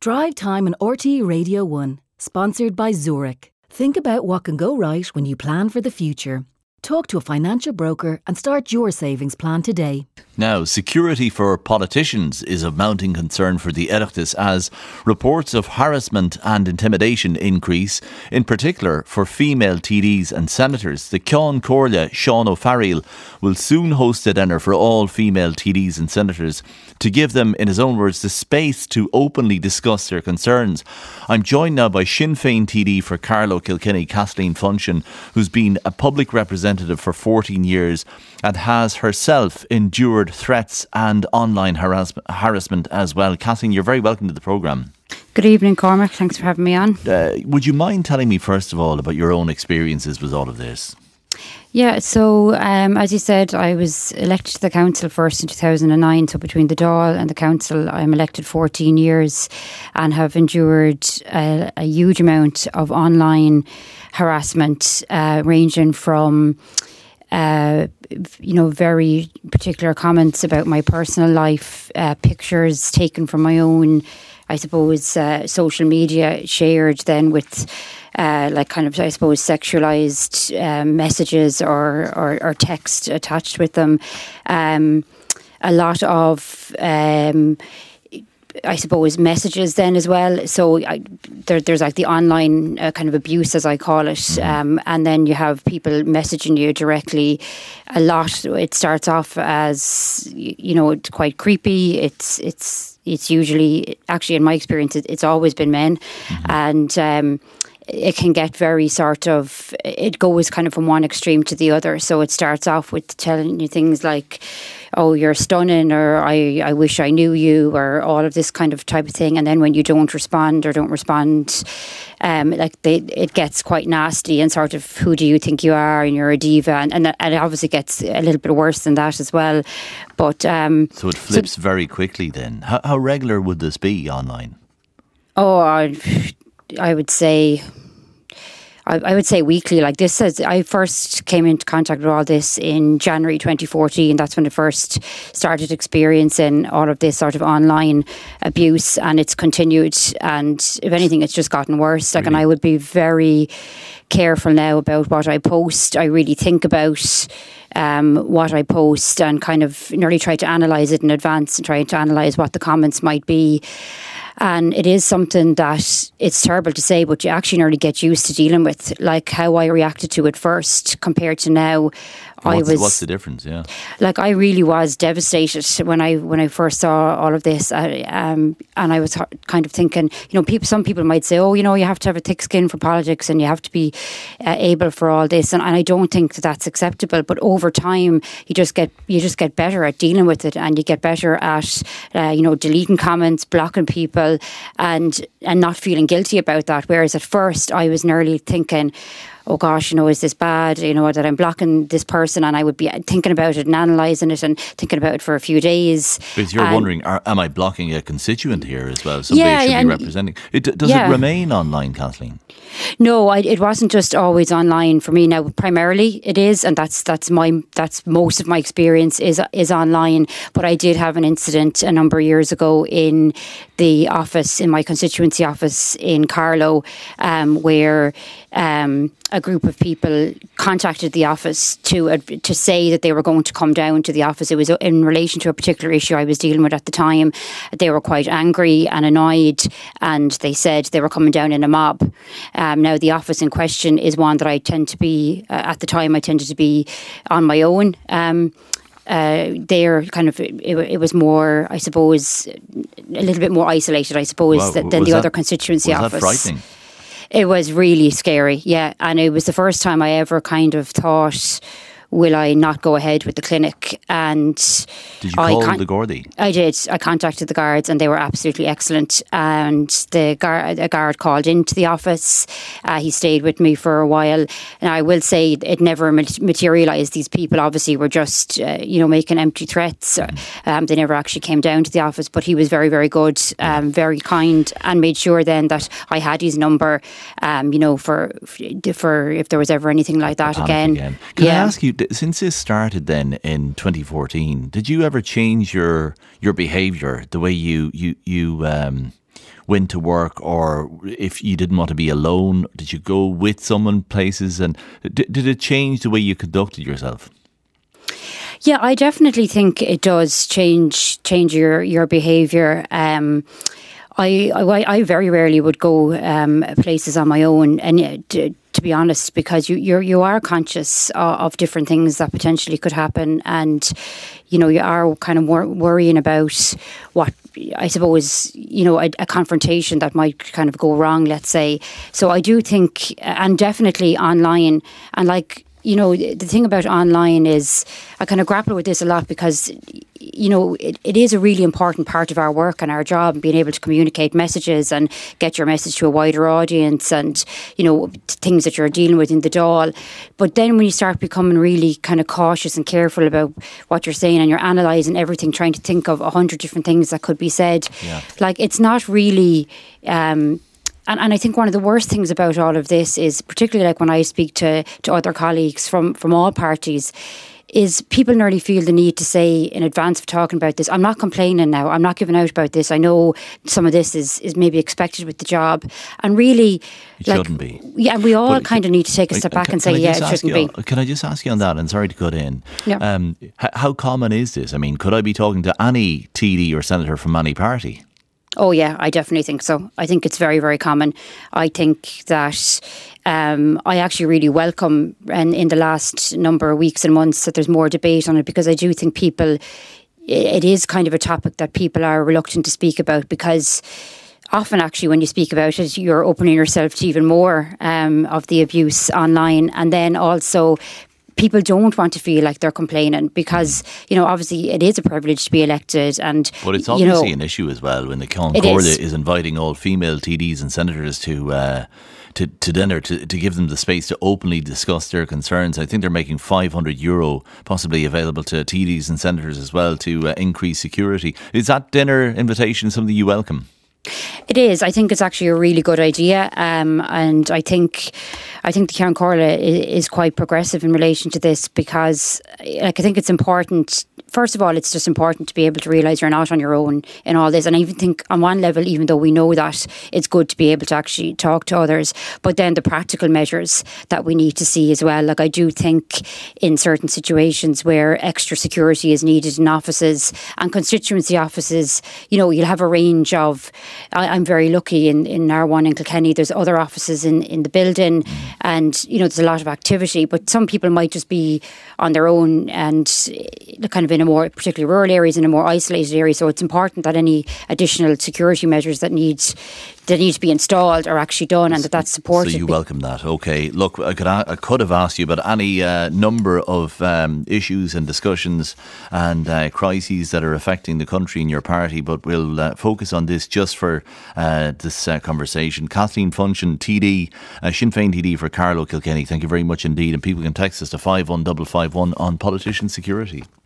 Drive Time on RTE Radio 1, sponsored by Zurich. Think about what can go right when you plan for the future. Talk to a financial broker and start your savings plan today. Now, security for politicians is of mounting concern for the Oireachtas as reports of harassment and intimidation increase, in particular for female TDs and senators. The Ceann Comhairle Sean O'Farrell will soon host a dinner for all female TDs and senators to give them, in his own words, the space to openly discuss their concerns. I'm joined now by Sinn Féin TD for Carlow Kilkenny, Kathleen Funchion, who's been a public representative for 14 years and has herself endured threats and online harassment as well. Kathleen, you're very welcome to the programme. Good evening, Cormac. Thanks for having me on. Would you mind telling me, first of all, about your own experiences with all of this? Yeah, so as you said, I was elected to the council first in 2009. So between the Dáil and the council, I'm elected 14 years and have endured a huge amount of online harassment, ranging from very particular comments about my personal life, pictures taken from my own, I suppose, social media shared then with sexualised messages or text attached with them. A lot of I suppose messages then as well. So there's like the online kind of abuse, as I call it, and then you have people messaging you directly. A lot. It starts off as it's quite creepy. It's usually, actually in my experience, it's always been men, and it can get very it goes kind of from one extreme to the other. So it starts off with telling you things like, oh, you're stunning, or I wish I knew you, or all of this kind of type of thing. And then when you don't respond, it gets quite nasty and sort of, who do you think you are, and you're a diva, and it obviously gets a little bit worse than that as well. But so it flips very quickly then. How regular would this be online? Oh, I would say weekly. Like this says, I first came into contact with all this in January 2014. That's when I first started experiencing all of this sort of online abuse, and it's continued. And if anything, it's just gotten worse. Like, really? And I would be very careful now about what I post. I really think about what I post and kind of nearly try to analyse it in advance and try to analyse what the comments might be. And it is something that, it's terrible to say, but you actually nearly get used to dealing with. Like how I reacted to it first compared to now. What's the difference? Yeah, like I really was devastated when I first saw all of this, and I was kind of thinking, some people might say, oh, you have to have a thick skin for politics and you have to be able for all this, and I don't think that's acceptable. But over time, you just get better at dealing with it, and you get better at deleting comments, blocking people, and not feeling guilty about that. Whereas at first, I was nearly thinking, oh gosh, is this bad, that I'm blocking this person, and I would be thinking about it and analysing it and thinking about it for a few days. Because you're wondering, am I blocking a constituent here as well? Somebody should be representing. Does it remain online, Kathleen? No, it wasn't just always online for me. Now, primarily it is, and that's most of my experience is online. But I did have an incident a number of years ago in the office, in my constituency office in Carlow, where a group of people contacted the office to say that they were going to come down to the office. It was in relation to a particular issue I was dealing with at the time. They were quite angry and annoyed, and they said they were coming down in a mob. Now, the office in question is one that I tend to be, at the time I tended to be on my own. They're kind of, it was more, I suppose, a little bit more isolated, I suppose, than the other constituency office. Was that frightening? It was really scary, yeah. And it was the first time I ever kind of thought, will I not go ahead with the clinic? And did you call the Gardaí? I did. I contacted the guards, and they were absolutely excellent. And a guard called into the office. He stayed with me for a while, and I will say it never materialised. These people obviously were just making empty threats. They never actually came down to the office, but he was very, very good, very kind, and made sure then that I had his number, for if there was ever anything like that again. Can I ask you, since this started then in 2014, did you ever change your behaviour, the way you went to work, or if you didn't want to be alone, did you go with someone places? And did it change the way you conducted yourself? Yeah, I definitely think it does change your behaviour. I very rarely would go places on my own, and to be honest, because you are conscious of different things that potentially could happen, and you are kind of worrying about what, I suppose, a confrontation that might kind of go wrong, let's say. So I do think, and definitely online, and the thing about online is I kind of grapple with this a lot because, it is a really important part of our work and our job, being able to communicate messages and get your message to a wider audience and, things that you're dealing with in the Dáil. But then when you start becoming really kind of cautious and careful about what you're saying and you're analysing everything, trying to think of 100 different things that could be said, it's not really... And I think one of the worst things about all of this is, particularly when I speak to other colleagues from all parties, is people nearly feel the need to say in advance of talking about this, I'm not complaining now, I'm not giving out about this, I know some of this is maybe expected with the job. And really... It shouldn't be. Yeah, we all kind of need to take a step back and say, it shouldn't be. Can I just ask you on that, and sorry to cut in, yeah. How common is this? I mean, could I be talking to any TD or senator from any party? Oh yeah, I definitely think so. I think it's very, very common. I think that I actually really welcome, and in the last number of weeks and months, that there's more debate on it, because I do think it is kind of a topic that people are reluctant to speak about, because often actually when you speak about it, you're opening yourself to even more of the abuse online. And then also, people don't want to feel like they're complaining, because, obviously it is a privilege to be elected. But it's obviously an issue as well when the Concordia is inviting all female TDs and senators to dinner to give them the space to openly discuss their concerns. I think they're making €500 possibly available to TDs and senators as well to increase security. Is that dinner invitation something you welcome? It is. I think it's actually a really good idea, and I think the Ceann Comhairle is quite progressive in relation to this, because I think it's important. First of all, it's just important to be able to realise you're not on your own in all this. And I even think on one level, even though we know that, it's good to be able to actually talk to others. But then the practical measures that we need to see as well. I do think in certain situations where extra security is needed in offices and constituency offices, you'll have a range of... I'm very lucky in R1 in Kilkenny. There's other offices in the building, and there's a lot of activity. But some people might just be on their own and kind of in a more, particularly rural areas, in a more isolated area. So it's important that any additional security measures that need to be installed are actually done, and that's supported. So you welcome that. Okay. Look, I could have asked you about any number of issues and discussions and crises that are affecting the country in your party, but we'll focus on this just for this conversation. Kathleen Funchion, TD, Sinn Féin TD for Carlow Kilkenny, thank you very much indeed. And people can text us to 51551 on politician security.